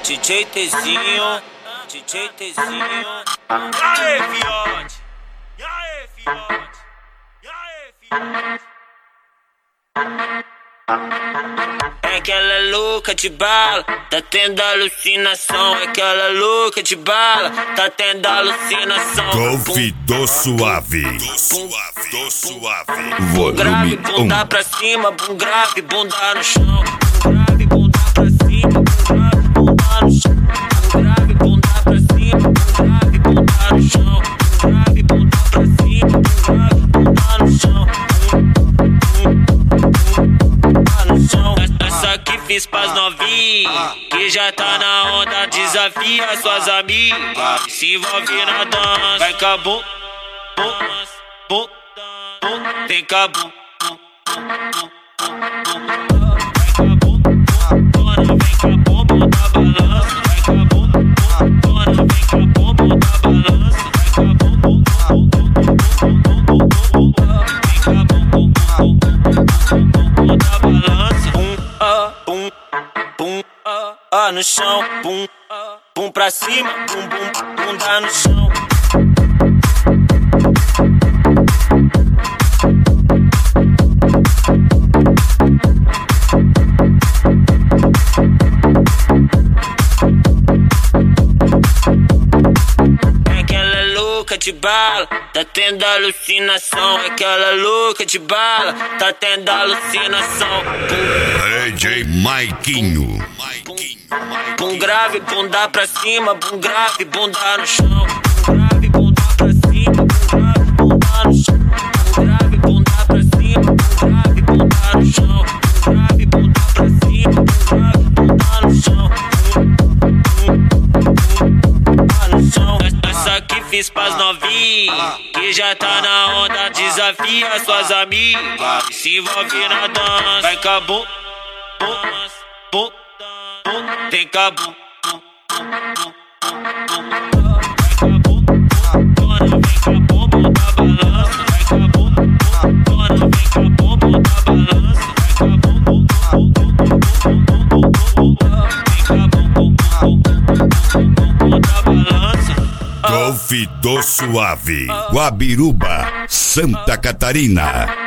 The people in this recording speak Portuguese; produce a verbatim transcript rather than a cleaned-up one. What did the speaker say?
D J Tezinho, D J Tezinho. E aí, fiote? E aí, fiote? E aí, fiote? É que ela é louca de bala, tá tendo alucinação. É que ela é louca de bala, tá tendo alucinação. Golfe suave, do suave, do suave. Bum grave, bunda pra cima, bum grave, bunda no chão. Bum grave, bunda pra cima, bum grave, bunda no chão. Bum grave, bunda pra cima, bum grave, bunda no chão. Bum grave, bunda pra cima, bum grave, bunda no chão. Essa que fiz pras novinhas, que já tá na onda, desafia suas amigas. Se envolve na dança, vai cabum, bum, bum, bum, tem cabum. Vem cabum, bota balança, vai cabum, vem cabum, bota balança, vai cabum, vem cabum, bota balança. Bum, bum, ah, no chão, bum, bum pra cima, bum, bum, bunda no chão. É que ela é louca de bala, tá tendo alucinação. É que ela é louca de bala, tá tendo alucinação. D J Maiquinho. Bum grave, bunda pra cima, bum grave, bunda no chão. Bum grave, bunda pra cima, bum grave, bunda no chão. Bum grave, bunda pra cima, bum grave, bunda no chão. Bum grave, bunda pra cima, bum grave, bunda no chão. No chão. Essa que fiz pras novinhas, que já tá na onda, desafia suas amigas. Se envolve na dança, vai cabum, bum, bum, bum, tem cabum. Vem cabum, bota balança, vai cabum, vem cabum, bota balança, vai cabum, vem cabum, bota balança. Golfe do Suave, Guabiruba, Santa Catarina.